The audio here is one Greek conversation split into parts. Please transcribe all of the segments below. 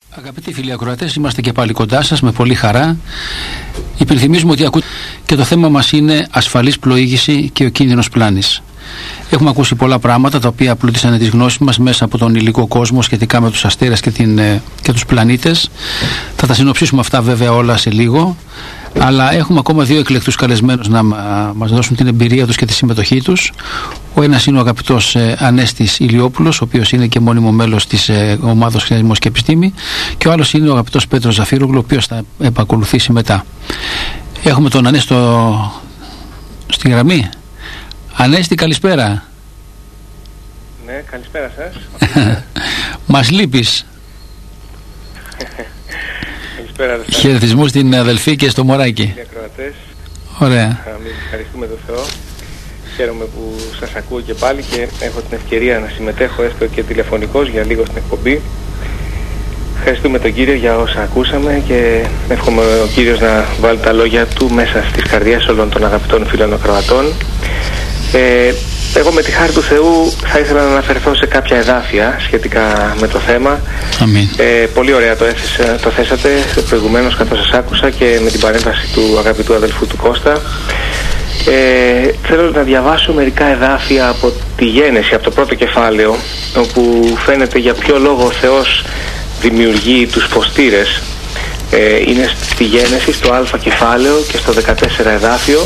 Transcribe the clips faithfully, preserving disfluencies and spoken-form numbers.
Αγαπητοί φίλοι ακροατές, είμαστε και πάλι κοντά σας με πολύ χαρά. Υπενθυμίζουμε ότι ακούτε και το θέμα μας είναι ασφαλής πλοήγηση και ο κίνδυνος πλάνης. Έχουμε ακούσει πολλά πράγματα τα οποία πλούτησαν τις γνώσεις μας μέσα από τον υλικό κόσμο σχετικά με τους αστέρες και, την, και τους πλανήτες. Θα τα συνοψίσουμε αυτά βέβαια όλα σε λίγο. Αλλά έχουμε ακόμα δύο εκλεκτούς καλεσμένους να μας δώσουν την εμπειρία τους και τη συμμετοχή τους. Ο ένας είναι ο αγαπητός ε, Ανέστης Ηλιόπουλος, ο οποίος είναι και μόνιμο μέλος της ε, ομάδας Χρησμός και Επιστήμη, και ο άλλος είναι ο αγαπητός Πέτρος Ζαφύρογλου, ο οποίος θα επακολουθήσει μετά. Έχουμε τον Ανέστη στη γραμμή. Ανέστη, καλησπέρα. Ναι, καλησπέρα σας. Μας λείπεις. Χαιρετισμού στην αδελφή και στο μωράκι. Ωραία. Ευχαριστούμε τον Θεό. Χαίρομαι που σας ακούω και πάλι και έχω την ευκαιρία να συμμετέχω έστω και τηλεφωνικώς για λίγο στην εκπομπή. Ευχαριστούμε τον Κύριο για όσα ακούσαμε και εύχομαι ο Κύριος να βάλει τα λόγια του μέσα στις καρδιές όλων των αγαπητών φίλων ακροατών. Ε, εγώ με τη χάρη του Θεού θα ήθελα να αναφερθώ σε κάποια εδάφια σχετικά με το θέμα. Αμήν. Ε, πολύ ωραία το, έθεσα, το θέσατε προηγουμένως καθώς σας άκουσα και με την παρέμβαση του αγαπητού αδελφού του Κώστα. Ε, θέλω να διαβάσω μερικά εδάφια από τη Γένεση, από το πρώτο κεφάλαιο, όπου φαίνεται για ποιο λόγο ο Θεός δημιουργεί τους φωστήρες. Ε, είναι στη Γένεση, στο Α κεφάλαιο και στο δεκατέσσερα εδάφιο.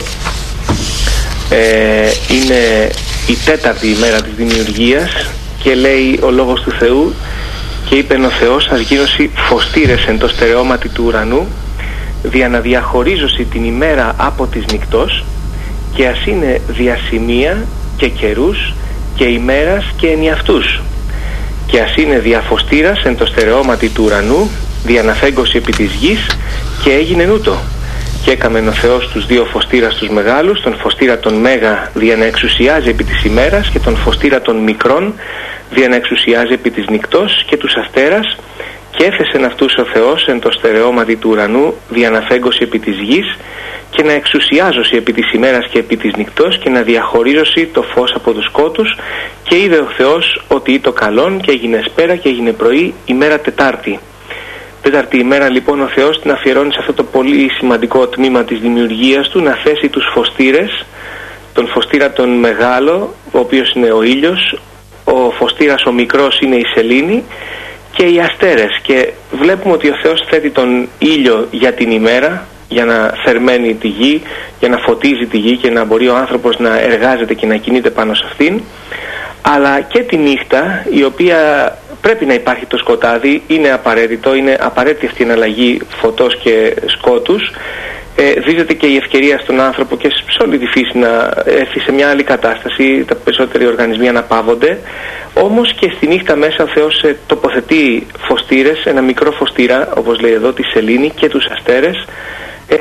Ε, είναι η τέταρτη ημέρα της δημιουργίας και λέει ο λόγος του Θεού: και είπεν ο Θεός, ας γίνωσι φωστήρες εν το στερεώματι του ουρανού, δια να διαχωρίζωσι την ημέρα από της νυκτός, και ας είναι διασημεία και καιρούς και ημέρας και ενιαυτούς, και ας είναι διαφωστήρας εν το στερεώματι του ουρανού, δια να φέγγωσι επί της γης, και έγινε νούτο. Και έκαμεν ο Θεός τους δύο φωστήρας τους μεγάλους, τον φωστήρα τον μέγα δια να εξουσιάζει επί της ημέρας και τον φωστήρα των μικρών δια να εξουσιάζει επί της νυκτός και τους αστέρας, και έθεσεν αυτούς ο Θεός εν το στερεώματι του ουρανού δια να φέγγωσι επί της γης και να εξουσιάζωσι επί της ημέρας και επί της νυκτός και να διαχωρίζωσι το φως από τους σκότους, και είδε ο Θεός ότι ήτο καλόν, και έγινε σπέρα και έγινε πρωί, ημέρα Τετάρτη. Τέταρτη ημέρα λοιπόν ο Θεός την αφιερώνει σε αυτό το πολύ σημαντικό τμήμα της δημιουργίας του, να θέσει τους φωστήρες, τον φωστήρα τον μεγάλο, ο οποίος είναι ο ήλιος, ο φωστήρας ο μικρός είναι η σελήνη και οι αστέρες. Και βλέπουμε ότι ο Θεός θέτει τον ήλιο για την ημέρα, για να θερμαίνει τη γη, για να φωτίζει τη γη και να μπορεί ο άνθρωπος να εργάζεται και να κινείται πάνω σε αυτήν, αλλά και τη νύχτα, η οποία πρέπει να υπάρχει το σκοτάδι, είναι απαραίτητο, είναι απαραίτητη αυτή η εναλλαγή φωτός και σκότους. Ε, δίδεται και η ευκαιρία στον άνθρωπο και σε όλη τη φύση να έρθει σε μια άλλη κατάσταση, τα περισσότεροι οργανισμοί αναπαύονται. Όμως και στη νύχτα μέσα ο Θεός ε, τοποθετεί φωστήρες, ένα μικρό φωστήρα, όπως λέει εδώ, τη σελήνη και τους αστέρες, ε,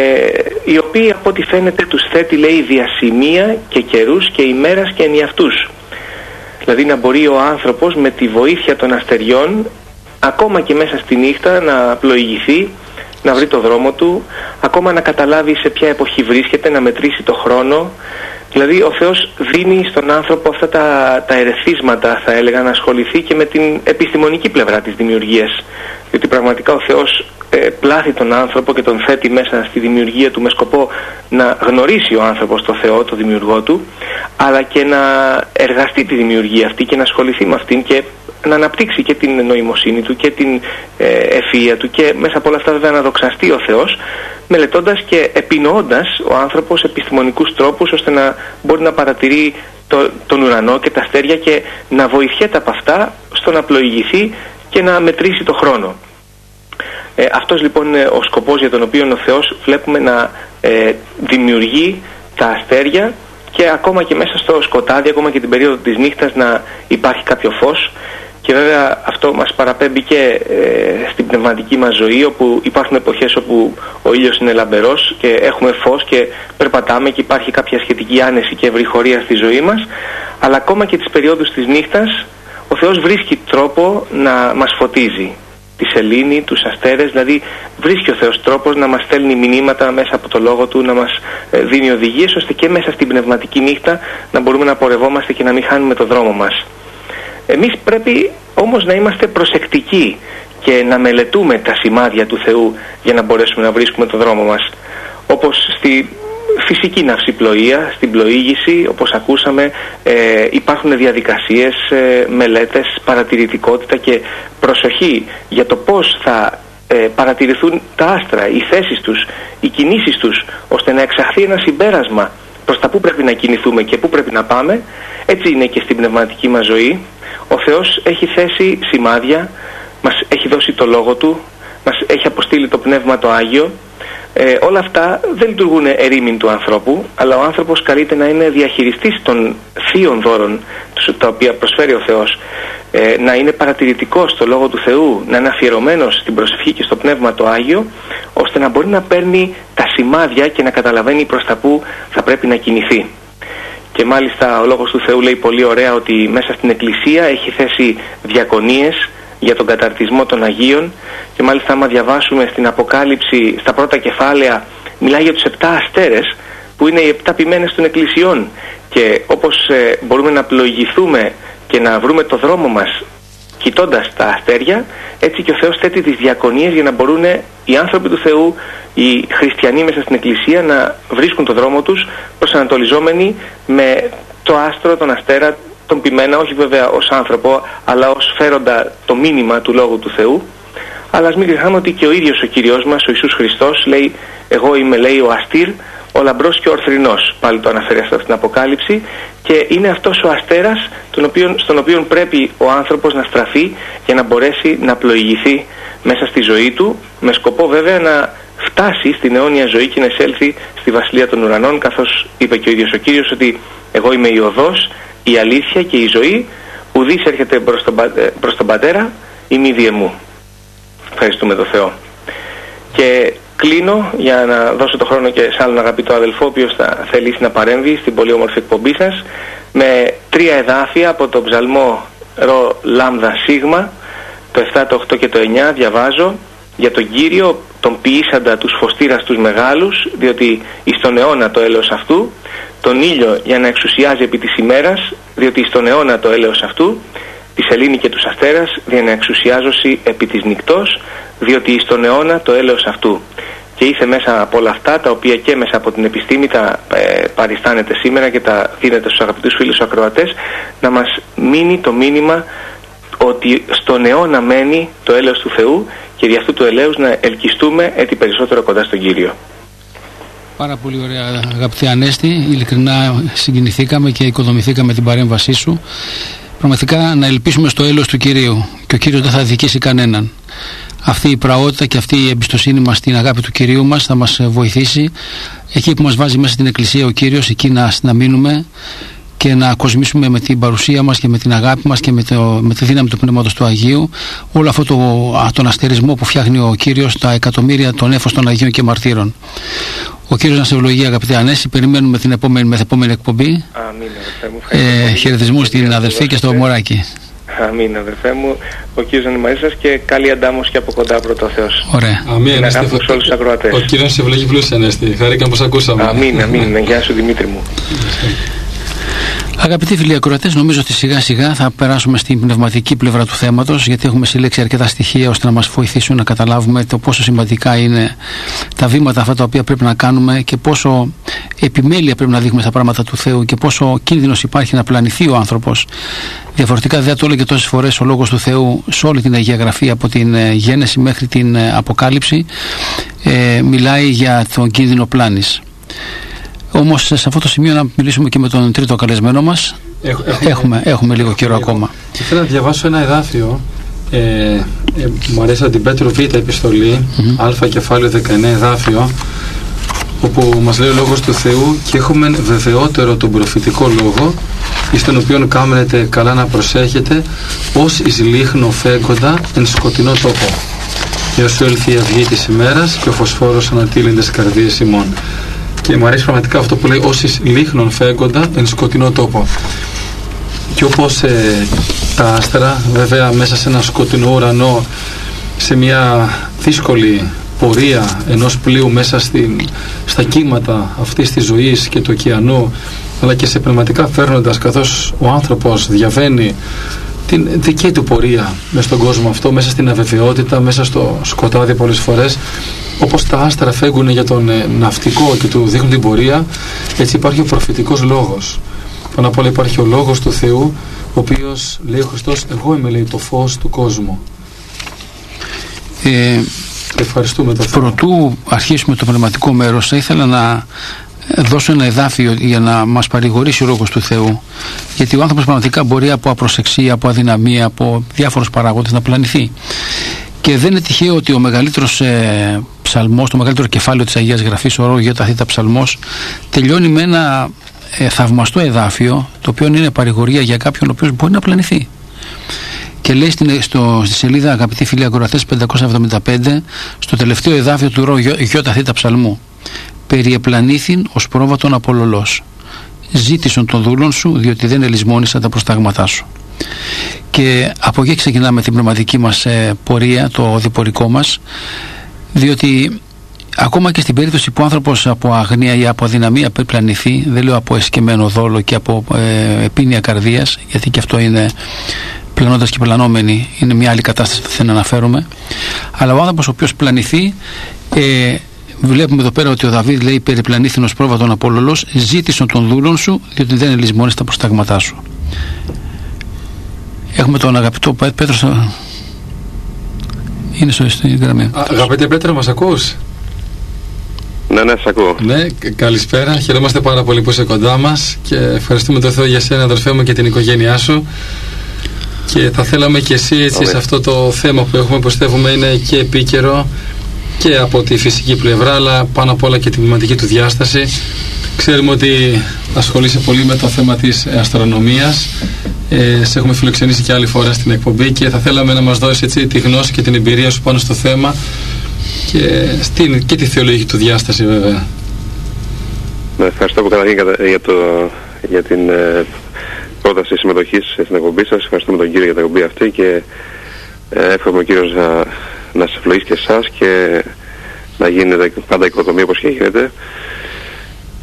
οι οποίοι από ό,τι φαίνεται τους θέτει, λέει, διασημεία και καιρούς και ημέρας και ενιαυτούς. Δηλαδή να μπορεί ο άνθρωπος με τη βοήθεια των αστεριών, ακόμα και μέσα στη νύχτα, να πλοηγηθεί, να βρει το δρόμο του, ακόμα να καταλάβει σε ποια εποχή βρίσκεται, να μετρήσει το χρόνο. Δηλαδή ο Θεός δίνει στον άνθρωπο αυτά τα, τα ερεθίσματα, θα έλεγα, να ασχοληθεί και με την επιστημονική πλευρά της δημιουργίας. Διότι πραγματικά ο Θεός ε, πλάθει τον άνθρωπο και τον θέτει μέσα στη δημιουργία του με σκοπό να γνωρίσει ο άνθρωπος το Θεό, το δημιουργό του, αλλά και να εργαστεί τη δημιουργία αυτή και να ασχοληθεί με αυτήν και να αναπτύξει και την νοημοσύνη του και την ε, ευφυΐα του, και μέσα από όλα αυτά βέβαια να δοξαστεί ο Θεός, μελετώντας και επινοώντας ο άνθρωπος επιστημονικούς τρόπους ώστε να μπορεί να παρατηρεί το, τον ουρανό και τα αστέρια και να βοηθιέται από αυτά στο να πλοηγηθεί και να μετρήσει το χρόνο. Ε, αυτός λοιπόν είναι ο σκοπός για τον οποίο ο Θεός βλέπουμε να ε, δημιουργεί τα αστέρια, και ακόμα και μέσα στο σκοτάδι, ακόμα και την περίοδο της νύχτας, να υπάρχει κάποιο φως. Και βέβαια αυτό μας παραπέμπει και ε, στην πνευματική μας ζωή, όπου υπάρχουν εποχές όπου ο ήλιος είναι λαμπερός και έχουμε φως και περπατάμε και υπάρχει κάποια σχετική άνεση και ευρυχωρία στη ζωή μας, αλλά ακόμα και τις περιόδους της νύχτας ο Θεός βρίσκει τρόπο να μας φωτίζει. Τη σελήνη, τους αστέρες, δηλαδή βρίσκει ο Θεός τρόπος να μας στέλνει μηνύματα μέσα από το λόγο του, να μας δίνει οδηγίες, ώστε και μέσα στην πνευματική νύχτα να μπορούμε να πορευόμαστε και να μην χάνουμε το δρόμο μας. Εμείς πρέπει όμως να είμαστε προσεκτικοί και να μελετούμε τα σημάδια του Θεού για να μπορέσουμε να βρίσκουμε τον δρόμο μας. Όπως στη φυσική ναυσιπλοεία, στην πλοήγηση, όπως ακούσαμε, ε, υπάρχουν διαδικασίες, ε, μελέτες, παρατηρητικότητα και προσοχή για το πώς θα ε, παρατηρηθούν τα άστρα, οι θέσεις τους, οι κινήσεις τους, ώστε να εξαχθεί ένα συμπέρασμα προς τα πού πρέπει να κινηθούμε και πού πρέπει να πάμε. Έτσι είναι και στην πνευματική μας ζωή. Ο Θεός έχει θέσει σημάδια, μας έχει δώσει το Λόγο Του, μας έχει αποστείλει το Πνεύμα το Άγιο. Ε, όλα αυτά δεν λειτουργούν ερήμην του ανθρώπου, αλλά ο άνθρωπος καλείται να είναι διαχειριστής των θείων δώρων τα οποία προσφέρει ο Θεός, ε, να είναι παρατηρητικός στο Λόγο του Θεού, να είναι αφιερωμένος στην προσευχή και στο Πνεύμα το Άγιο, ώστε να μπορεί να παίρνει τα σημάδια και να καταλαβαίνει προς τα που θα πρέπει να κινηθεί. Και μάλιστα ο Λόγος του Θεού λέει πολύ ωραία ότι μέσα στην Εκκλησία έχει θέσει διακονίες για τον καταρτισμό των Αγίων, και μάλιστα άμα διαβάσουμε στην Αποκάλυψη στα πρώτα κεφάλαια μιλάει για τους επτά αστέρες που είναι οι επτά ποιμένες των εκκλησιών, και όπως ε, μπορούμε να πλοηγηθούμε και να βρούμε το δρόμο μας κοιτώντας τα αστέρια, έτσι και ο Θεός θέτει τις διακονίες για να μπορούν οι άνθρωποι του Θεού, οι χριστιανοί μέσα στην Εκκλησία, να βρίσκουν το δρόμο τους προσανατολιζόμενοι με το άστρο, τον αστέρα, τον ποιμένα, όχι βέβαια ως άνθρωπο, αλλά ως φέροντα το μήνυμα του Λόγου του Θεού. Αλλά ας μην ξεχνάμε ότι και ο ίδιος ο Κύριος μας, ο Ιησούς Χριστός, λέει «Εγώ είμαι», λέει, «ο αστήρ, ο λαμπρός και ο ορθρινός». Πάλι το αναφέρει αυτό στην Αποκάλυψη, και είναι αυτός ο αστέρας τον οποίο, στον οποίο πρέπει ο άνθρωπος να στραφεί για να μπορέσει να πλοηγηθεί μέσα στη ζωή του, με σκοπό βέβαια να φτάσει στην αιώνια ζωή και να εισέλθει στη Βασιλεία των Ουρανών, καθώς είπε και ο ίδιος ο Κύριος ότι «Εγώ είμαι η οδός, η αλήθεια και η ζωή, ουδής έρχεται προς τον, προς τον Πατέρα, ημίδιε μου». Ευχαριστούμε τον Θεό. Και κλείνω για να δώσω το χρόνο και σε άλλον αγαπητό αδελφό, ο οποίος θα θελήσει να παρέμβει στην πολύ όμορφη εκπομπή σας, με τρία εδάφια από τον ψαλμό ρο λάμδα σίγμα, το επτά, το οκτώ και το εννιά. Διαβάζω για τον Κύριο, τον ποιήσαντα τους φωστήρας τους μεγάλους, διότι εις τον αιώνα το έλεος αυτού, τον ήλιο για να εξουσιάζει επί της ημέρας, διότι εις τον αιώνα το έλεος αυτού, τη σελήνη και τους αστέρας για να εξουσιάζωση επί της νυκτός, διότι εις τον αιώνα το έλεος αυτού. Και ήρθε μέσα από όλα αυτά, τα οποία και μέσα από την επιστήμη τα ε, παριστάνεται σήμερα και τα δίνεται στους αγαπητούς φίλους ακροατές, να μας μείνει το μήνυμα ότι στον αιώνα μένει το έλεος του Θεού, και δι' αυτού του ελέους να ελκυστούμε έτσι περισσότερο κοντά στον Κύριο. Πάρα πολύ ωραία, αγαπητέ Ανέστη. Ειλικρινά συγκινηθήκαμε και οικοδομηθήκαμε την παρέμβασή σου. Πραγματικά να ελπίσουμε στο έλεος του Κυρίου, και ο Κύριος δεν θα δικήσει κανέναν. Αυτή η πραότητα και αυτή η εμπιστοσύνη μας στην αγάπη του Κυρίου μας θα μας βοηθήσει εκεί που μας βάζει μέσα στην Εκκλησία ο Κύριος, εκεί να, να μείνουμε και να κοσμήσουμε με την παρουσία μας και με την αγάπη μας και με, το, με τη δύναμη του Πνεύματος του Αγίου όλο αυτό το, τον αστερισμό που φτιάχνει ο Κύριος, τα εκατομμύρια των νέφος των Αγίων και Μαρτύρων. Ο Κύριος να σε ευλογεί, αγαπητέ Ανέση. Περιμένουμε την επόμενη, μεθεπόμενη εκπομπή. Αμήν, αδερφέ μου. Ε, χαιρετισμούς στην αδελφή και στο μωράκι. Αμήν, αδερφέ μου. Ο Κύριος να είναι μαζί σας και καλή αντάμωση και από κοντά, πρώτο Θεός. Ωραία. Αμήν. Ο Κύριος σε ευλογεί πλούσια, Ανέστη. Χαρήκαμε πως ακούσαμε. Αμήν, αμήν. Γεια σου, Δημήτρη μου. Αγαπητοί φίλοι ακροατές, νομίζω ότι σιγά σιγά θα περάσουμε στην πνευματική πλευρά του θέματος, γιατί έχουμε συλλέξει αρκετά στοιχεία ώστε να μας βοηθήσουν να καταλάβουμε το πόσο σημαντικά είναι τα βήματα αυτά τα οποία πρέπει να κάνουμε και πόσο επιμέλεια πρέπει να δείχνουμε στα πράγματα του Θεού και πόσο κίνδυνος υπάρχει να πλανηθεί ο άνθρωπος. Διαφορετικά δεν το έλεγε τόσες φορές ο Λόγος του Θεού σε όλη την Αγία Γραφή, από την Γένεση μέχρι την Αποκάλυψη, ε, μιλάει για τον κίνδυνο πλάνης. Όμως σε αυτό το σημείο να μιλήσουμε και με τον τρίτο καλεσμένο μας. Έχ, έχουμε, έχουμε, έχουμε λίγο καιρό λίγο. ακόμα. Ήθελα να διαβάσω ένα εδάφιο. Ε, ε, μου αρέσει από την Πέτρο Β επιστολή, mm-hmm. Α κεφάλαιο δεκαεννέα εδάφιο, όπου μας λέει ο Λόγος του Θεού: «Και έχουμε βεβαιότερο τον προφητικό λόγο, εις τον οποίον κάμνετε καλά να προσέχετε, ως εις λίχνο φέγγοντα εν σκοτεινό τόπο. Και όσο έλθει η αυγή της ημέρας και ο φωσφόρος ανατείλει τες καρδίες ημών». Και μου αρέσει πραγματικά αυτό που λέει, όσοι λίχνον φέγγοντα εν σκοτεινό τόπο. Και όπως ε, τα άστρα, βέβαια μέσα σε ένα σκοτεινό ουρανό, σε μια δύσκολη πορεία ενός πλοίου μέσα στην, στα κύματα αυτής της ζωής και του ωκεανού, αλλά και σε πνευματικά φέρνοντας, καθώς ο άνθρωπος διαβαίνει την δική του πορεία μέσα στον κόσμο αυτό, μέσα στην αβεβαιότητα, μέσα στο σκοτάδι πολλές φορές. Όπως τα άστρα φέγγουν για τον ε, ναυτικό και του δείχνουν την πορεία, έτσι υπάρχει ο προφητικός λόγος. Πάνω απ' όλα υπάρχει ο λόγος του Θεού, ο οποίος λέει ο Χριστός, εγώ είμαι, λέει, το φως του κόσμου. Ε, Ευχαριστούμε τον Θεό. Προτού αρχίσουμε το πνευματικό μέρος, θα ήθελα να δώσω ένα εδάφιο για να μας παρηγορήσει ο λόγος του Θεού. Γιατί ο άνθρωπος πραγματικά μπορεί από απροσεξία, από αδυναμία, από διάφορους παράγοντες να πλανηθεί. Και δεν είναι τυχαίο ότι ο μεγαλύτερος ε, ψαλμός, το μεγαλύτερο κεφάλαιο της Αγίας Γραφής, ο Ρο Γιώτα Θήτα Ψαλμός, τελειώνει με ένα ε, θαυμαστό εδάφιο, το οποίο είναι παρηγορία για κάποιον ο οποίος μπορεί να πλανηθεί. Και λέει στην, στο, στη σελίδα, αγαπητοί φίλοι ακροατές, πεντακόσια εβδομήντα πέντε, στο τελευταίο εδάφιο του Ρο Γιώτα Θήτα Ψαλμού, περιεπλανήθην ως πρόβατον απολολός. Ζήτησον των δούλων σου, διότι δεν ελισμόνησα τα προστάγματά σου. Και από εκεί ξεκινάμε την πνευματική μας ε, πορεία, το διπορικό μας, διότι ακόμα και στην περίπτωση που ο άνθρωπος από αγνία ή από αδυναμία περιπλανηθεί, δεν λέω από εσκεμμένο δόλο και από ε, επίνεια καρδίας, γιατί και αυτό είναι, πλανώντας και πλανόμενοι, είναι μια άλλη κατάσταση που δεν αναφέρομαι, αλλά ο άνθρωπος ο οποίος πλανηθεί, ε, βλέπουμε εδώ πέρα ότι ο Δαβίδ λέει, περιπλανήθην ως πρόβατον απολολός, ζήτησον των δούλων σου, διότι δεν ελισμόνεις τα προστάγματά σου. Έχουμε τον αγαπητό Πέτρο. Είναι στην γραμμή. Αγαπητέ Πέτρο, μας ακούς? Ναι, ναι, σας ακούω. Ναι, καλησπέρα. Χαιρόμαστε πάρα πολύ που είσαι κοντά μας και ευχαριστούμε τον Θεό για σένα, αδερφέ μου, και την οικογένειά σου. Και θα θέλαμε και εσύ, έτσι, σε αυτό το θέμα που έχουμε, πιστεύουμε είναι και επίκαιρο και από τη φυσική πλευρά, αλλά πάνω απ' όλα και την πνευματική του διάσταση. Ξέρουμε ότι ασχολείσαι πολύ με το θέμα της αστρονομίας. Ε, σε έχουμε φιλοξενήσει και άλλη φορά στην εκπομπή και θα θέλαμε να μας δώσεις, έτσι, τη γνώση και την εμπειρία σου πάνω στο θέμα και, στην, και τη θεολογική του διάσταση, βέβαια. Ναι, ευχαριστώ καταρχήν για, το, για την ε, πρόταση συμμετοχής στην εκπομπή σας. Ευχαριστούμε τον κύριο για την εκπομπή αυτή και ε, εύχομαι ο κύριος να, να σε ευλογήσει και εσάς και να γίνεται πάντα οικοδομή όπως και γίνεται. Ε,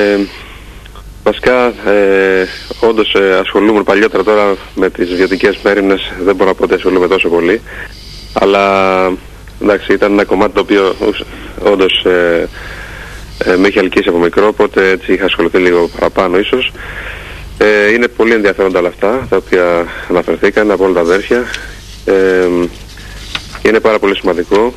Βασικά, ε, όντως ε, ασχολούμαι παλιότερα, τώρα με τις βιωτικές μέρημνες δεν μπορώ να πω ότι ασχολούμαι τόσο πολύ, αλλά εντάξει, ήταν ένα κομμάτι το οποίο όντως ε, ε, με είχε αλκίσει από μικρό, οπότε έτσι είχα ασχοληθεί λίγο παραπάνω ίσως. Ε, είναι πολύ ενδιαφέροντα όλα αυτά τα οποία αναφερθήκαν από όλα τα αδέρφια ε, και είναι πάρα πολύ σημαντικό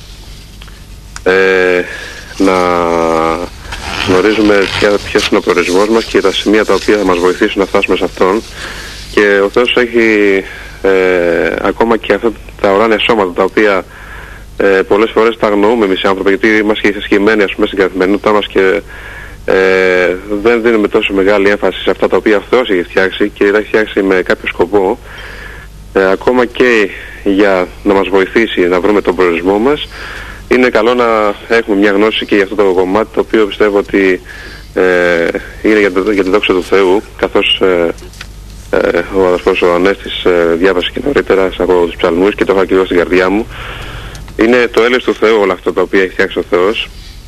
ε, να γνωρίζουμε ποιος είναι ο προορισμός μας και τα σημεία τα οποία θα μας βοηθήσουν να φτάσουμε σε αυτόν. Και ο Θεός έχει ε, ακόμα και αυτά τα ουράνια σώματα τα οποία ε, πολλές φορές τα αγνοούμε εμείς οι άνθρωποι, γιατί είμαστε ισχυμένοι, ας πούμε, στην καθημερινότητά μας και ε, δεν δίνουμε τόσο μεγάλη έμφαση σε αυτά τα οποία ο Θεός έχει φτιάξει και τα έχει φτιάξει με κάποιο σκοπό, ε, ακόμα και για να μας βοηθήσει να βρούμε τον προορισμό μας. Είναι καλό να έχουμε μια γνώση και για αυτό το κομμάτι, το οποίο πιστεύω ότι ε, είναι για, το, για τη δόξα του Θεού, καθώς ε, ε, ο αδερφός ο Ανέστης ε, διάβασε και νωρίτερα από τους ψαλμούς και το είχα και εγώ στην καρδιά μου. Είναι το έλεος του Θεού όλα αυτά τα οποία έχει φτιάξει ο Θεός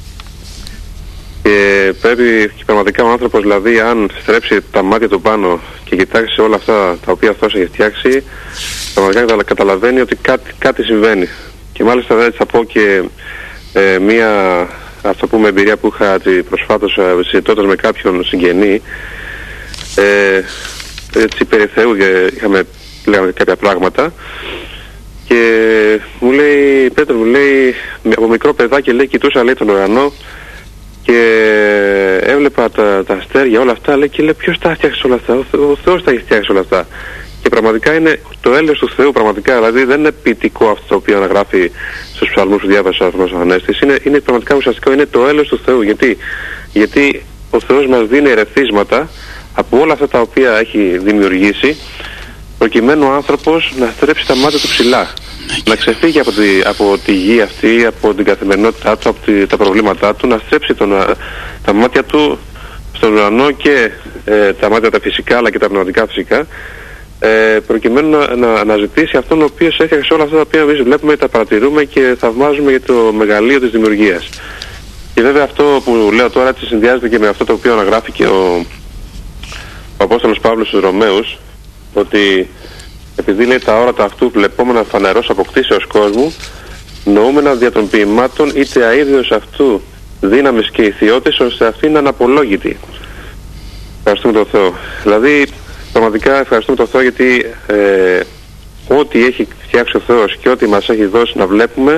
και πρέπει και πραγματικά ο άνθρωπος, δηλαδή, αν στρέψει τα μάτια του πάνω και κοιτάξει όλα αυτά τα οποία ο Θεός έχει φτιάξει, πραγματικά καταλαβαίνει ότι κάτι, κάτι συμβαίνει. Και μάλιστα έτσι θα πω και ε, μία, ας το πούμε, εμπειρία που είχα προσφάτως ε, συζητώντας με κάποιον συγγενή, ε, έτσι περί Θεού, και είχαμε, λέγαμε κάποια πράγματα και μου λέει, Πέτρο, μου λέει, από μικρό παιδάκι, λέει, κοιτούσα, λέει, τον ουρανό και έβλεπα τα, τα αστέρια, όλα αυτά, λέει, και λέει, ποιος τα φτιάξει όλα αυτά? Ο, ο Θεός τα έχει φτιάξει όλα αυτά. Και πραγματικά είναι το έλεος του Θεού, πραγματικά, δηλαδή δεν είναι ποιητικό αυτό το οποίο αναγράφει στους ψαλμούς που διάβασε ο άνθρωπος ο Ανέστης, είναι, είναι πραγματικά ουσιαστικό, είναι το έλεος του Θεού. Γιατί, γιατί ο Θεός μας δίνει ερεθίσματα από όλα αυτά τα οποία έχει δημιουργήσει, προκειμένου ο άνθρωπος να στρέψει τα μάτια του ψηλά, να ξεφύγει από τη, από τη γη αυτή, από την καθημερινότητά του, από τη, τα προβλήματά του, να στρέψει τον, τα μάτια του στον ουρανό και ε, τα μάτια τα φυσικά αλλά και τα πνευματικά φυσικά, Ε, προκειμένου να, να αναζητήσει αυτόν ο οποίος έφτιαξε όλα αυτά τα οποία εμείς βλέπουμε, τα παρατηρούμε και θαυμάζουμε για το μεγαλείο της δημιουργίας. Και βέβαια αυτό που λέω τώρα έτσι συνδυάζεται και με αυτό το οποίο αναγράφει και ο, ο Απόστολος Παύλος στους Ρωμαίους, ότι επειδή λέει τα όρατα αυτού βλεπόμενα φανερός αποκτήσεως κόσμου, νοούμενα δια των ποιημάτων είτε αΐδιος αυτού δύναμης και ηθιώτης, ώστε αυτή είναι αναπολόγητη. Ευχαριστούμε τον Θεό. Δηλαδή, πραγματικά ευχαριστούμε τον Θεό, γιατί ε, ό,τι έχει φτιάξει ο Θεός και ό,τι μας έχει δώσει να βλέπουμε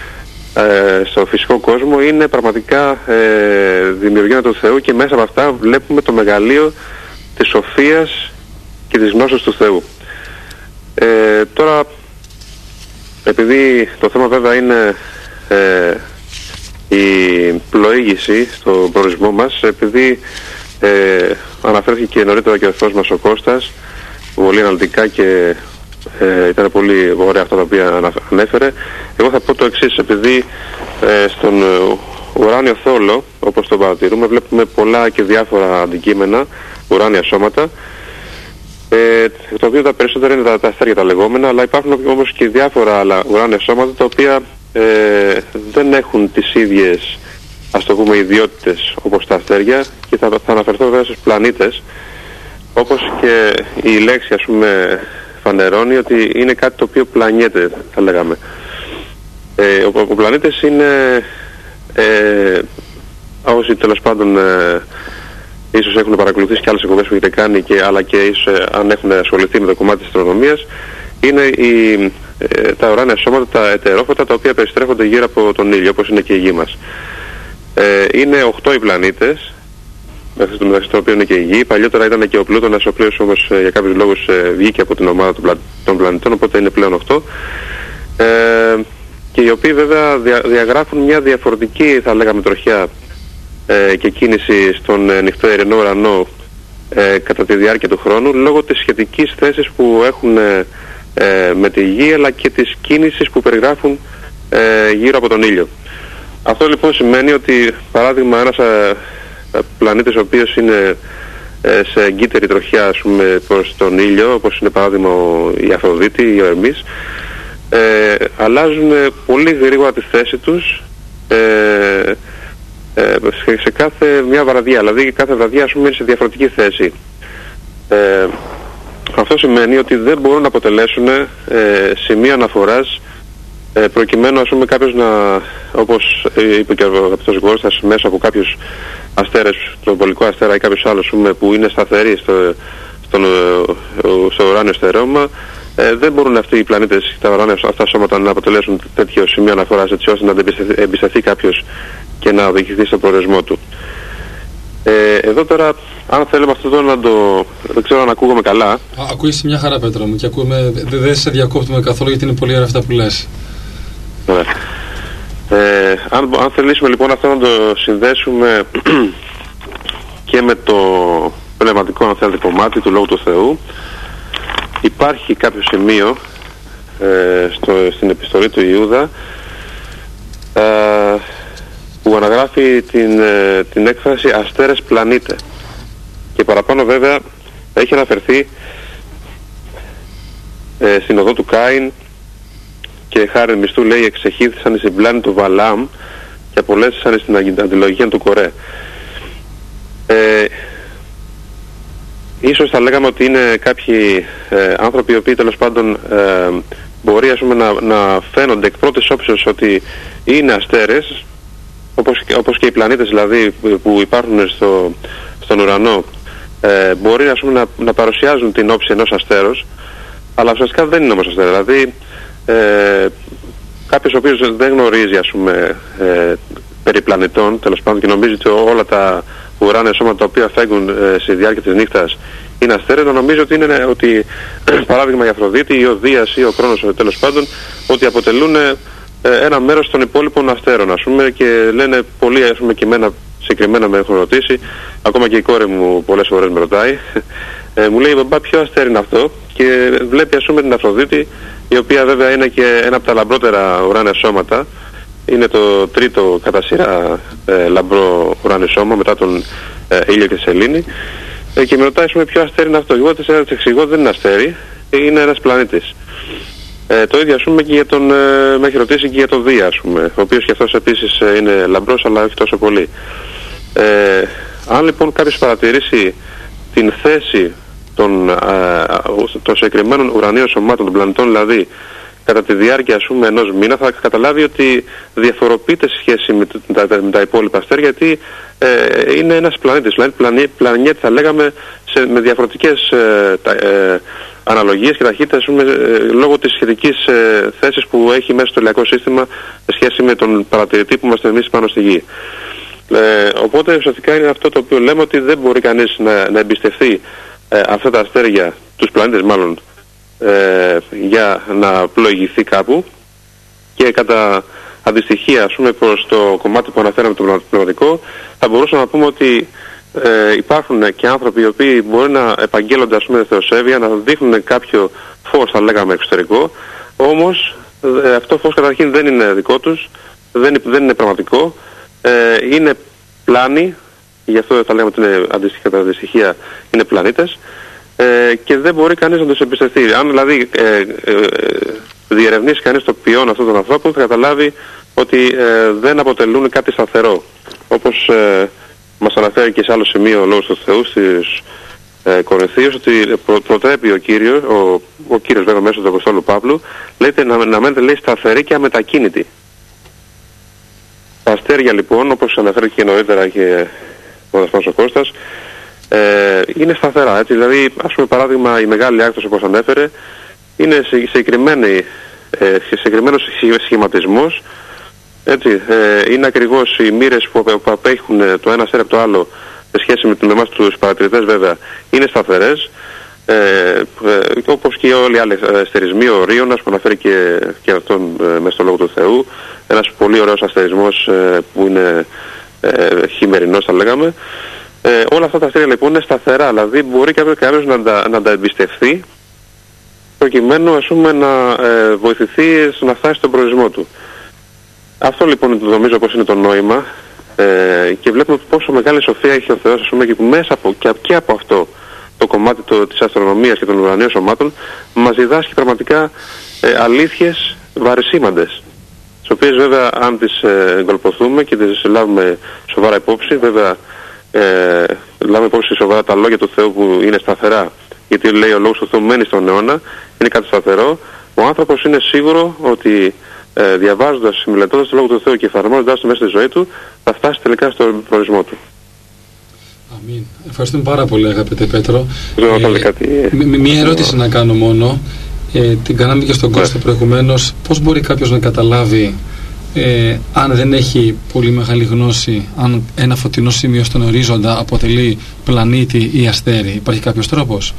ε, στο φυσικό κόσμο είναι πραγματικά ε, δημιουργία του Θεού, και μέσα από αυτά βλέπουμε το μεγαλείο της σοφίας και της γνώσης του Θεού. Ε, τώρα, επειδή το θέμα βέβαια είναι ε, η πλοήγηση στον προορισμό μας, επειδή ε, αναφέρθηκε νωρίτερα και ο εθνός μας ο Κώστας πολύ αναλυτικά και ε, ήταν πολύ ωραία αυτά τα οποία ανέφερε, εγώ θα πω το εξής. Επειδή ε, στον ουράνιο θόλο, όπως το παρατηρούμε, βλέπουμε πολλά και διάφορα αντικείμενα, ουράνια σώματα, Ε, το οποίο τα περισσότερα είναι τα, τα αστέρια τα λεγόμενα, αλλά υπάρχουν όμως και διάφορα άλλα ουράνια σώματα τα οποία ε, δεν έχουν τις ίδιες, ας το πούμε, ιδιότητες όπως τα αστέρια, και θα, θα αναφερθώ βέβαια στους πλανήτες, όπως και η λέξη, ας πούμε, φανερώνει ότι είναι κάτι το οποίο πλανιέται, θα λέγαμε. Ε, ο, ο πλανήτες είναι ε, όσοι τέλος πάντων ε, ίσως έχουν παρακολουθήσει και άλλες εκπομπές που έχετε κάνει, και, αλλά και ίσως ε, αν έχουν ασχοληθεί με το κομμάτι της αστρονομίας, είναι η, ε, τα ουράνια σώματα, τα ετερόφωτα, τα οποία περιστρέφονται γύρω από τον ήλιο, όπως είναι και η γη μας. Ε, είναι οκτώ οι πλανήτες, μεταξύ των οποίων είναι και η γη. Παλιότερα ήταν και ο Πλούτονας, ο οποίος όμως ε, για κάποιους λόγους ε, βγήκε από την ομάδα των, πλα, των πλανητών, οπότε είναι πλέον οκτώ. Ε, και οι οποίοι βέβαια δια, διαγράφουν μια διαφορετική, θα λέγαμε, τροχιά ε, και κίνηση στον ε, νυχτό ειρηνό ουρανό ε, κατά τη διάρκεια του χρόνου, λόγω της σχετικής θέσης που έχουν ε, ε, με τη γη, αλλά και της κίνησης που περιγράφουν ε, γύρω από τον ήλιο. Αυτό λοιπόν σημαίνει ότι, παράδειγμα, ένας ε, πλανήτης ο οποίος είναι ε, σε εγκύτερη τροχιά, ας πούμε, προς τον ήλιο, όπως είναι παράδειγμα η Αφροδίτη ή ο Ερμής, ε, αλλάζουν πολύ γρήγορα τη θέση τους ε, ε, σε, σε κάθε μια βραδιά. Δηλαδή κάθε βραδιά, ας πούμε, είναι σε διαφορετική θέση. Ε, αυτό σημαίνει ότι δεν μπορούν να αποτελέσουν ε, σημείο αναφοράς ε, προκειμένου, ας πούμε, κάποιος να, όπως είπε και ο αγαπητός Κώστας, μέσα από κάποιους αστέρες, τον πολικό αστέρα ή κάποιος άλλος, πούμε, που είναι σταθεροί στο, στον, στο ουράνιο στερέωμα, ε, δεν μπορούν αυτοί οι πλανήτες, τα ουράνια αυτά σώματα, να αποτελέσουν τέτοιο σημείο αναφοράς, έτσι ώστε να εμπιστευτεί κάποιος και να οδηγηθεί στον προορισμό του. Ε, εδώ τώρα, αν θέλουμε αυτό τώρα να το... δεν ξέρω αν ακούγομαι καλά. Α, ακούγεσαι μια χαρά, Πέτρο μου, και ακούμε, δεν δε σε διακόπτουμε καθόλου, γιατί είναι πολύ ωραία αυτά που λες. Ωραία. Ε, αν, αν θελήσουμε λοιπόν αυτό να το συνδέσουμε και με το πνευματικό, αν θέλετε, κομμάτι του Λόγου του Θεού, υπάρχει κάποιο σημείο ε, στο, στην επιστολή του Ιούδα ε, που αναγράφει την, ε, την έκφραση αστέρες πλανήτε, και παραπάνω βέβαια έχει αναφερθεί ε, στην οδό του Κάιν, και χάρη μισθού, λέει, εξεχύθησαν στην πλάνη του Βαλάμ και απολέσσαν στην αντιλογία του Κορέ. Ε, ίσως θα λέγαμε ότι είναι κάποιοι ε, άνθρωποι οι οποίοι τέλος πάντων ε, μπορεί, ας πούμε, να, να φαίνονται εκ πρώτης όψεως ότι είναι αστέρες, όπως, όπως και οι πλανήτες δηλαδή που υπάρχουν στο, στον ουρανό, ε, μπορεί, ας πούμε, να, να παρουσιάζουν την όψη ενός αστέρος, αλλά ουσιαστικά δεν είναι όμως αστέρα. Δηλαδή Ε, κάποιος ο οποίος δεν γνωρίζει, ας πούμε, ε, περί πλανητών, τέλος πάντων, και νομίζει ότι όλα τα ουράνια σώματα τα οποία φέγγουν ε, στη διάρκεια της νύχτας είναι αστέρες, να νομίζει ότι είναι, ότι παράδειγμα η Αφροδίτη ή ο Δίας ή ο Κρόνος, τέλος πάντων, ότι αποτελούν ε, ένα μέρος των υπόλοιπων αστέρων, ας πούμε, και λένε πολλοί, ας πούμε, και εμένα συγκεκριμένα με έχουν ρωτήσει, ακόμα και η κόρη μου πολλές φορές με ρωτάει, ε, μου λέει, μπαμπά, ποιο αστέρι είναι αυτό, και βλέπει, ας πούμε, την Αφροδίτη, η οποία βέβαια είναι και ένα από τα λαμπρότερα ουράνια σώματα. Είναι το τρίτο κατά σειρά ε, λαμπρό ουράνιο σώμα μετά τον ε, ήλιο και τη σελήνη. Ε, και με ρωτάει, πούμε, ποιο αστέρι είναι αυτό. Εγώ της εξηγώ, δεν είναι αστέρι, είναι ένας πλανήτης. Ε, το ίδιο, ας πούμε, και για τον, ε, με έχει ρωτήσει και για τον Δία, ας πούμε, ο οποίος και αυτός επίσης ε, είναι λαμπρός, αλλά όχι τόσο πολύ. Ε, αν λοιπόν κάποιος παρατηρήσει την θέση των, ε, των συγκεκριμένων ουρανίων σωμάτων των πλανητών, δηλαδή κατά τη διάρκεια ας πούμε ενός μήνα, θα καταλάβει ότι διαφοροποιείται σε σχέση με τα, με τα υπόλοιπα αστέρια, γιατί ε, είναι ένας πλανήτης, δηλαδή πλανή, πλανήτη θα λέγαμε σε, με διαφορετικές ε, τα, ε, αναλογίες και ταχύτητες ε, λόγω της σχετικής ε, θέσης που έχει μέσα στο ηλιακό σύστημα σε σχέση με τον παρατηρητή που είμαστε εμείς πάνω στη Γη. Ε, οπότε ουσιαστικά είναι αυτό το οποίο λέμε, ότι δεν μπορεί κανείς να, να εμπιστευτεί ε, αυτά τα αστέρια, τους πλανήτες μάλλον, Ε, για να πλοηγηθεί κάπου, και κατά αντιστοιχεία ας πούμε προς το κομμάτι που αναφέραμε το πνευματικό, θα μπορούσαμε να πούμε ότι ε, υπάρχουν και άνθρωποι οι οποίοι μπορεί να επαγγέλλονται ας πούμε θεοσέβεια, να δείχνουν κάποιο φως θα λέγαμε εξωτερικό, όμως ε, αυτό φως καταρχήν δεν είναι δικό τους, δεν, δεν είναι πραγματικό, ε, είναι πλάνοι, γι' αυτό θα λέγαμε ότι είναι αντιστοιχεία, κατά αντιστοιχεία είναι πλανήτες. Ε, και δεν μπορεί κανείς να τους εμπιστευτεί. Αν δηλαδή ε, ε, διερευνήσει κανείς το ποιόν αυτών των ανθρώπων, θα καταλάβει ότι ε, δεν αποτελούν κάτι σταθερό. Όπως ε, μας αναφέρει και σε άλλο σημείο ο Λόγος του Θεού στις ε, Κορινθίους, ότι προ, προτρέπει ο Κύριος, ο, ο Κύριος βέβαια μέσω του Αποστόλου Παύλου, λέτε να, να μένετε λέει σταθεροί και αμετακίνητοι. Τα αστέρια λοιπόν, όπως αναφέρει και νωρίτερα και ο Δασπάνος ο Κώστας, Ε, είναι σταθερά, έτσι, δηλαδή ας πούμε παράδειγμα η Μεγάλη Άκτος όπως ανέφερε είναι ε, συγκεκριμένος σχηματισμός, έτσι, ε, είναι ακριβώς οι μοίρες που, που απέχουν το ένα αστέρι από το άλλο σε σχέση με, με εμάς τους παρατηρητές βέβαια είναι σταθερές, ε, ε, όπως και όλοι οι άλλοι αστερισμοί, ο Ρίωνας που αναφέρει και, και αυτόν ε, μέσα στο Λόγο του Θεού, ένας πολύ ωραίος αστερισμός ε, που είναι ε, χειμερινός θα λέγαμε. Ε, όλα αυτά τα αστέρια λοιπόν είναι σταθερά, δηλαδή μπορεί κάποιος, κάποιος να, τα, να τα εμπιστευτεί προκειμένου ας πούμε να ε, βοηθηθεί να φτάσει στον προορισμό του. Αυτό λοιπόν το νομίζω πως είναι το νόημα, ε, και βλέπουμε πόσο μεγάλη σοφία έχει ο Θεός ας πούμε, και που μέσα από, και, και από αυτό το κομμάτι το, της αστρονομίας και των ουρανίων σωμάτων μας διδάσκει πραγματικά ε, αλήθειες βαρισίμαντες, τις οποίες βέβαια αν τις ε, εγκολποθούμε και τις λάβουμε σοβαρά υπόψη, βέβαια Ε, λάβουμε υπόψη σοβαρά τα λόγια του Θεού που είναι σταθερά, γιατί λέει ο Λόγος του Θεού μένει στον αιώνα, είναι κάτι σταθερό, ο άνθρωπος είναι σίγουρο ότι ε, διαβάζοντας, μελετώντας το Λόγο του Θεού και εφαρμόζοντας το μέσα στη ζωή του, θα φτάσει τελικά στον προορισμό του. Αμήν. Ευχαριστούμε πάρα πολύ αγαπητέ Πέτρο. Ε, κάτι... Μία ερώτηση να κάνω μόνο, ε, την κάναμε και στον Κώστα προηγουμένως, πώς μπορεί κάποιος να καταλάβει Ε, αν δεν έχει πολύ μεγάλη γνώση, αν ένα φωτεινό σημείο στον ορίζοντα αποτελεί πλανήτη ή αστέρι? Υπάρχει κάποιος τρόπος,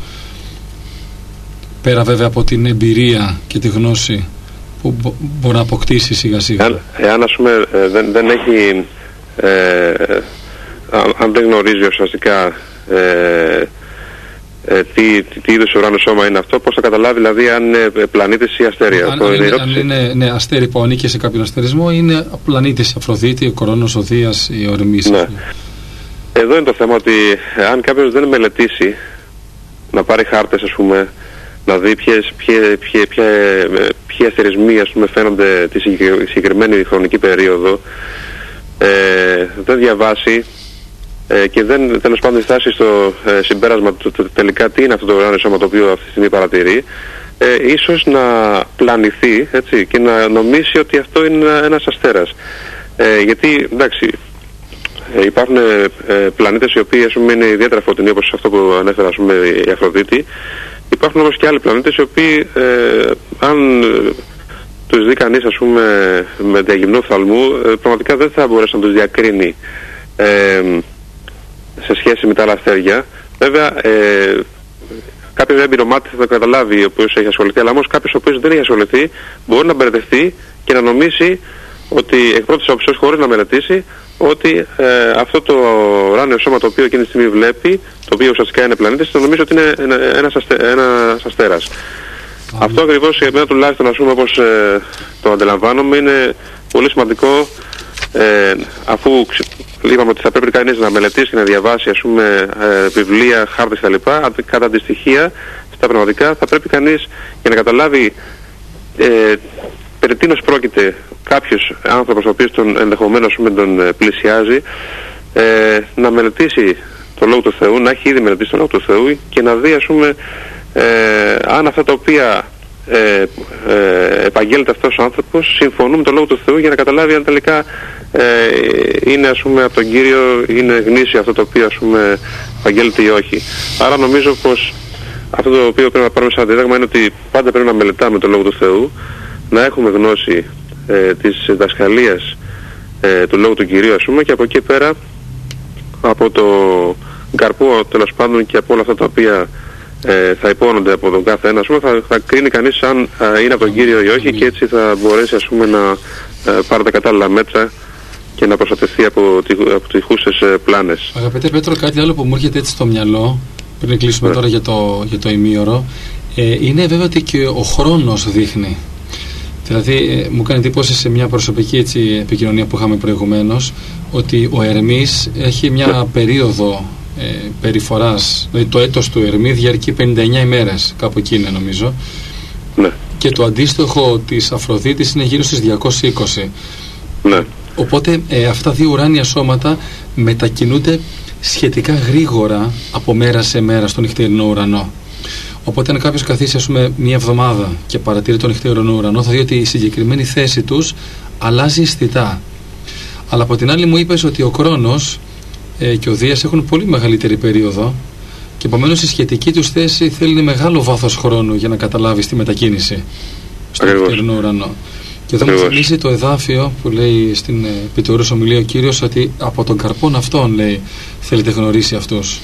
πέρα βέβαια από την εμπειρία και τη γνώση που μπο- μπορεί να αποκτήσει σιγά σιγά? Εάν, εάν ας πούμε ε, δεν, δεν έχει ε, αν, αν δεν γνωρίζει ουσιαστικά ε, Ε, τι, τι, τι είδους ουράνιο σώμα είναι αυτό, πώς θα καταλάβει δηλαδή αν είναι πλανήτης ή αστέρια? Αν, αν, είναι, αν είναι ναι, αστέρι που ανήκει σε κάποιον αστερισμό, είναι πλανήτης η Αφροδίτη, ο Κορώνος, ο Δίας, η Ορμής. Ναι. Εδώ είναι το θέμα, ότι αν κάποιος δεν μελετήσει, να πάρει χάρτες ας πούμε, να δει ποιες, ποιες, ποιες, ποιες, ποιοι αστερισμοί ας πούμε φαίνονται τη συγκεκριμένη χρονική περίοδο, ε, δεν διαβάσει Ε, και δεν τέλος πάντων φτάσει στο ε, συμπέρασμα του το, το, τελικά τι είναι αυτό το ουράνιο σώμα το οποίο αυτή τη στιγμή παρατηρεί, ε, ίσως να πλανηθεί, έτσι, και να νομίσει ότι αυτό είναι ένας αστέρας. Ε, γιατί εντάξει, ε, υπάρχουν ε, πλανήτες οι οποίοι ας πούμε, είναι ιδιαίτερα φωτεινοί, όπως αυτό που ανέφερα ας πούμε, η Αφροδίτη. Υπάρχουν όμως και άλλοι πλανήτες οι οποίοι ε, αν ε, τους δει κανείς ας πούμε, με διαγυμνό φθαλμού, ε, πραγματικά δεν θα μπορέσει να τους διακρίνει ε, σε σχέση με τα άλλα αστέρια. Βέβαια, ε, κάποιος έμπειρομάτι θα το καταλάβει ο οποίος έχει ασχοληθεί, αλλά όμως κάποιος ο οποίος δεν έχει ασχοληθεί μπορεί να μπερδευτεί και να νομίσει ότι εκ πρώτης όψεως, χωρίς να μελετήσει, ότι ε, αυτό το ουράνιο σώμα το οποίο εκείνη τη στιγμή βλέπει, το οποίο ουσιαστικά είναι πλανήτης, θα νομίζει ότι είναι ένας, αστε, ένας αστέρας. Mm. Αυτό ακριβώς για μένα τουλάχιστον, ας πούμε, όπως ε, το αντιλαμβάνομαι, είναι πολύ σημαντικό, ε, αφού είπαμε ότι θα πρέπει κανείς να μελετήσει και να διαβάσει ας πούμε, ε, βιβλία, χάρτες κτλ. Κατά αντιστοιχεία, στα πραγματικά θα πρέπει κανείς για να καταλάβει ε, περί τίνος πρόκειται κάποιος άνθρωπος ο οποίος τον, ενδεχομένως ας πούμε, τον πλησιάζει, ε, να μελετήσει το Λόγο του Θεού, να έχει ήδη μελετήσει το Λόγο του Θεού και να δει, ας πούμε, ε, αν αυτά τα οποία ε, ε, επαγγέλλεται αυτός ο άνθρωπος συμφωνούν με το Λόγο του Θεού, για να καταλάβει αν τελικά ε, είναι, ας πούμε, από τον Κύριο, είναι γνήσιο αυτό το οποίο, ας πούμε, επαγγέλλεται ή όχι. Άρα νομίζω πως αυτό το οποίο πρέπει να πάρουμε σαν δίδαγμα είναι ότι πάντα πρέπει να μελετάμε το Λόγο του Θεού, να έχουμε γνώση ε, της δασκαλίας ε, του Λόγου του Κυρίου, ας πούμε, και από εκεί πέρα, από το καρπό τέλος πάντων και από όλα αυτά τα οποία ε, θα υπόνονται από τον κάθε ένα, ας πούμε, θα, θα κρίνει κανείς αν ε, είναι από τον Κύριο ή όχι, και έτσι θα μπορέσει, ας πούμε, να ε, πάρει τα κατάλληλα μέτρα και να προστατευτεί από, από τυχούσες ε, πλάνες. Αγαπητέ Πέτρο, κάτι άλλο που μου έρχεται έτσι στο μυαλό, πριν κλείσουμε ναι. τώρα για το, για το ημίωρο, ε, είναι βέβαια ότι και ο χρόνος δείχνει. Δηλαδή, ε, μου κάνει εντύπωση σε μια προσωπική έτσι, επικοινωνία που είχαμε προηγουμένως, ότι ο Ερμής έχει μια ναι. περίοδο ε, περιφοράς, δηλαδή το έτος του Ερμή διαρκεί πενήντα εννιά ημέρες, κάπου εκεί είναι νομίζω, ναι. και το αντίστοιχο της Αφροδίτης είναι γύρω στις διακόσιες είκοσι. Ναι. Οπότε ε, αυτά τα δύο ουράνια σώματα μετακινούνται σχετικά γρήγορα από μέρα σε μέρα στον νυχτερινό ουρανό. Οπότε αν κάποιος καθίσει, ας πούμε, μία εβδομάδα και παρατηρεί τον νυχτερινό ουρανό, θα δει ότι η συγκεκριμένη θέση τους αλλάζει αισθητά. Αλλά από την άλλη μου είπες ότι ο Κρόνος ε, και ο Δίας έχουν πολύ μεγαλύτερη περίοδο και επομένως η σχετική τους θέση θέλει μεγάλο βάθος χρόνου για να καταλάβεις τη μετακίνηση στον νυχτερινό ουρανό. Και εδώ μου θυμίζει το εδάφιο που λέει στην Πιτουρούς ομιλία ο Κύριος ότι από τον καρπόν αυτόν, λέει, θέλετε γνωρίσει αυτούς.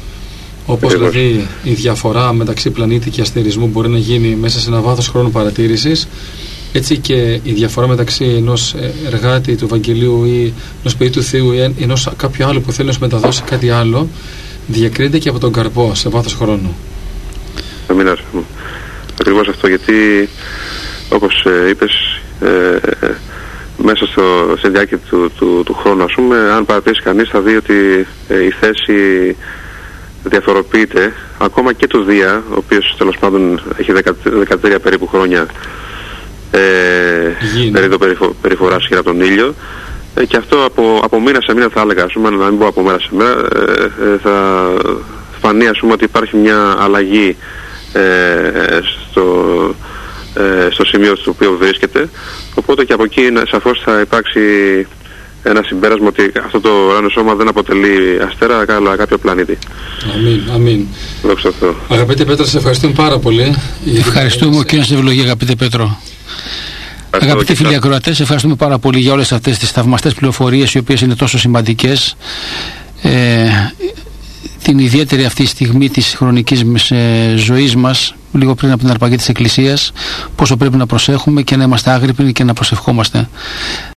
Όπως δηλαδή η διαφορά μεταξύ πλανήτη και αστερισμού μπορεί να γίνει μέσα σε ένα βάθος χρόνου παρατήρησης, έτσι και η διαφορά μεταξύ ενός εργάτη του Ευαγγελίου ή ενός παιδί του Θεού ή ενός κάποιου άλλου που θέλει να σου μεταδώσει κάτι άλλο, διακρίνεται και από τον καρπό σε βάθος χρόνου. Αμήν, ακριβώς αυτό, γιατί όπως ε, είπες, ε, ε, μέσα στο, στη διάρκεια του, του, του χρόνου, ας πούμε, αν παρατηρήσει κανείς θα δει ότι ε, η θέση διαφοροποιείται, ακόμα και του Δία, ο οποίος τέλος πάντων έχει δεκατρία περίπου χρόνια ε, περίπου περιφο, περιφοράς γύρω από τον ήλιο, ε, και αυτό από, από μήνα σε μήνα θα έλεγα, ας πούμε, να μην πω από μέρα σε μέρα, ε, ε, θα φανεί, ας πούμε, ότι υπάρχει μια αλλαγή ε, στο, ε, στο σημείο στο οποίο βρίσκεται, οπότε και από εκεί σαφώς θα υπάρξει ένα συμπέρασμα ότι αυτό το ουράνιο σώμα δεν αποτελεί αστέρα αλλά κάποιο πλανήτη. Αμήν, αμήν. Δόξα τω Θεώ. Αγαπητέ Πέτρο, σε ευχαριστούμε πάρα πολύ. Ευχαριστούμε, ο κύριος ευλογεί, αγαπητέ Πέτρο. Αγαπητοί φίλοι ακροατές, ευχαριστούμε πάρα πολύ για όλες αυτές τις θαυμαστές πληροφορίες, οι οποίες είναι τόσο σημαντικές. Ε, την ιδιαίτερη αυτή στιγμή της χρονικής ε, ζωής μας, λίγο πριν από την αρπαγή της Εκκλησίας, πόσο πρέπει να προσέχουμε και να είμαστε άγρυπνοι και να προσευχόμαστε.